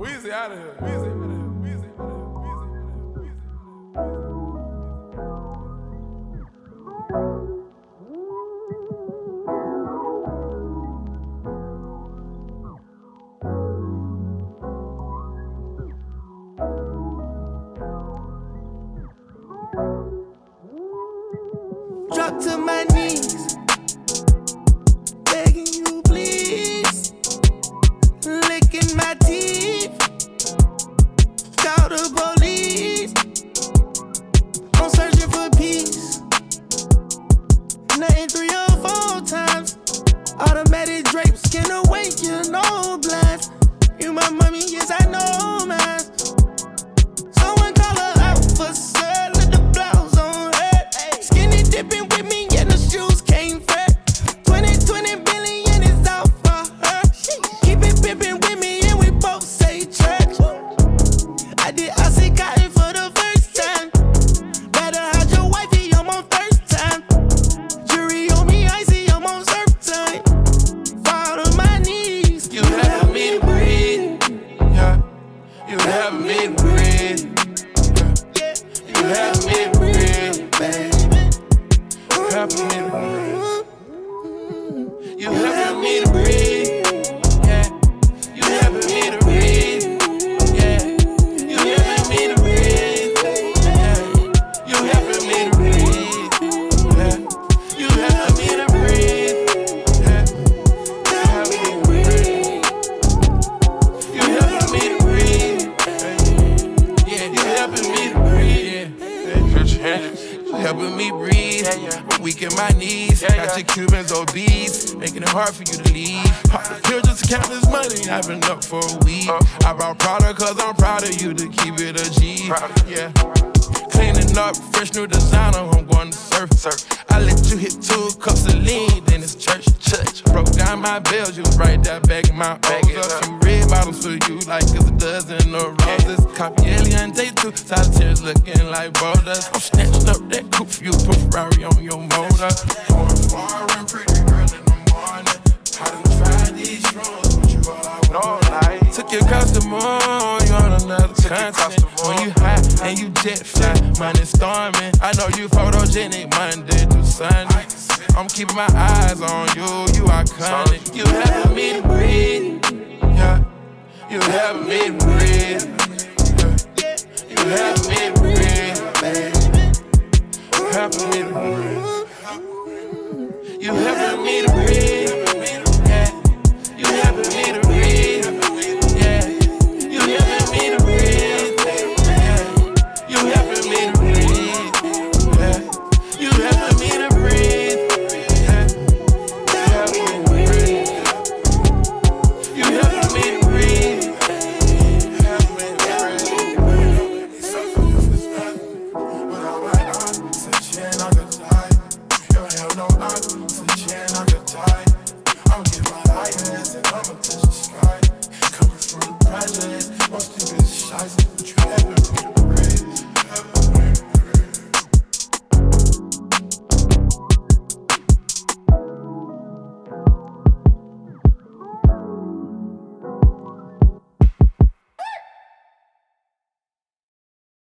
Weezy out of here. Weezy out of here. Weezy out of here. Drop to my knees, begging you please, licking my teeth, call the police, I'm searching for peace, nothing 3 or 4 times, automatic drapes can awake you, no blinds, you my mommy, yes I know mine, someone call her out for sale, let the blouse on her, skinny dipping with me and the shoes came fat, 20 billion is out for her, keep it pimping with me and we both say church, I did Aussie Cotton for the first time, better hide your wifey, I'm on first time, jury on me icy, I'm on surf time, fall to my knees, you have me to breathe, Yeah, you have me to breathe. yeah, You have me to breathe. baby, You have me to breathe. You have me to breathe. Yeah, you have me to breathe. Yeah, you have me to breathe. Yeah, you have me to breathe. Yeah, you have me to breathe. Yeah, you have me to breathe. You have me to breathe. Yeah, you helping me to breathe. You helping me breathe. I'm weak in my knees. Got your Cubans obese, making it hard for you to leave. Pop the pill just to count this money. I've been up for a week. I brought Prada cause I'm proud of you to keep it a G. Yeah. Cleaning up, fresh new designer, I'm going to surf. I let you hit 2 cups of lean, then it's church. Broke down my bills, you was right there bagging my O's up. Some red bottles for you, like it's a dozen of roses. Copy Alien Day 2, solitaires looking like boulders. I'm snatching up that coupe for you, put Ferrari on your motor. Going far and pretty girl in the morning. I done tried these drugs, but you all I want. Took your customer, you on another continent. When you high and you jet fly, money storming. I know you photogenic Monday through Sunday. I'm keeping my eyes on you, you iconic. You having me to breathe.